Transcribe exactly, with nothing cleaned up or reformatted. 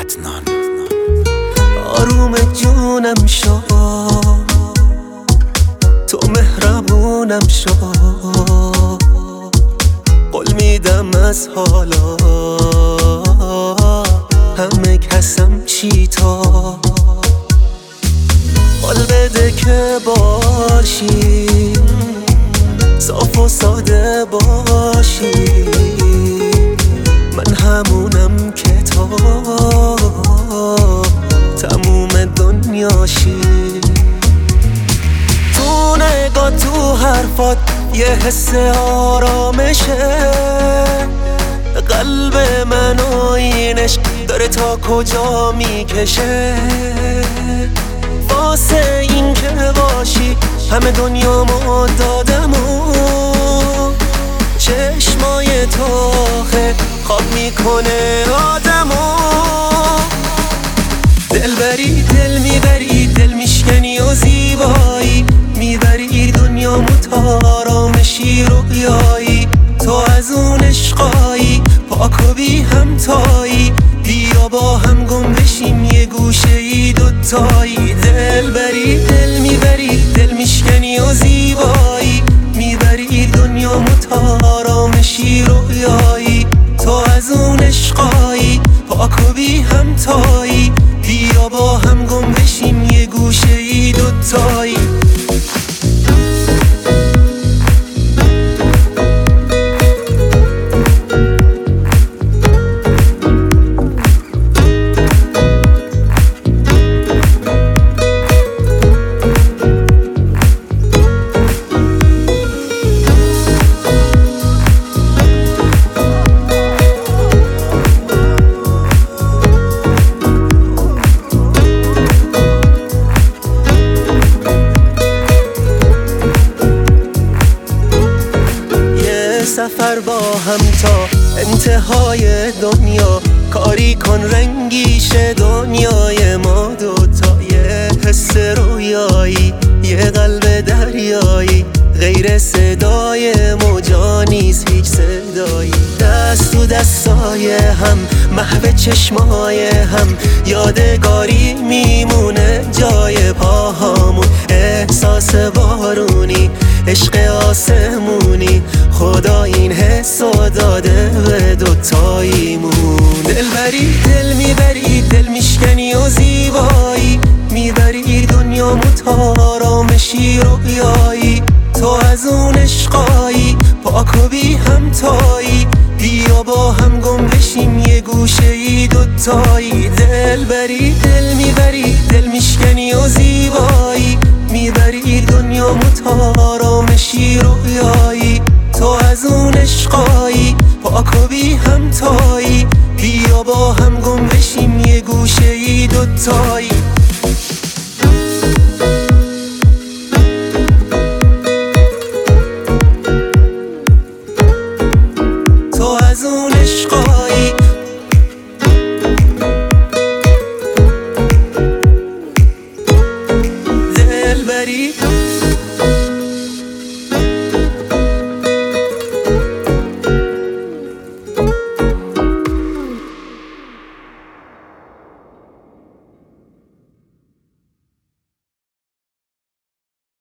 عدنان. آروم جونم شو، تو مهربونم شو، قول میدم از حالا همه کسم چی تو. قول بده که باشی، صاف و ساده باشی، من همونم که تو تموم دنیاشی. تو نگاه تو حرفات یه حس آرامشه، قلب من و این عشق داره تا کجا میکشه. واسه این که باشی همه دنیامو دادم و چشمای تو آخه خواب میکنه آدمو. دل بری دل میبری، دل میشکنی و زیبایی، میبری دنیامو تا آرامشی رویایی. تو از اون عشقایی پاک و بی همتایی، بیا با هم گم بشیم یه گوشه ای دوتایی. دل بری دل میبری، دل میشکنی و زیبایی، میبری دنیامو تا آرامشی رویایی. تو از اون عشقایی پاک و بی همتایی، بیا با هم گم بشیم یه گوشه ای دوتایی. سفر با هم تا انتهای دنیا، کاری کن رنگیشه دنیای ما دوتا. یه حس رویایی، یه قلب دریایی، غیر صدای موجا نیست هیچ صدایی. دست تو دستای هم، محو چشمای هم، یادگاری میمونه جای پاهامون. احساس بارونی، عشق آسمونی، خدا این حسو داده به دوتاییمون. دل بری دل میبری، دل میشکنی و زیبایی، میبری دنیامو تا آرامشی رویایی. تو از اون عشقایی پاک و بی همتایی، بیا با هم گم بشیم یه گوشه ای دوتایی. دل بری دل میبری، دل میشکنی و زیبایی، میبری دنیامو تا آرامشی رویایی. تو از اون عشقایی پاک و بی همتایی، بیا با هم گم بشیم یه گوشه ای دوتایی.